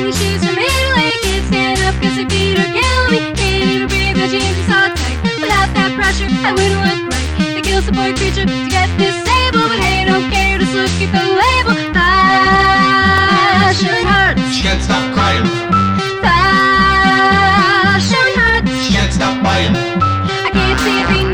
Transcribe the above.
Lately she's from Italy. Can't stand up 'cause her feet are killing me. Can't even breathe, my jeans are so tight. Without that pressure, I wouldn't look right. It kills the poor creature to get disabled, but hey, don't care, just look at the label. Fashion hurts. She can't stop crying. Fashion hurts. She can't stop buying. I can't see a thing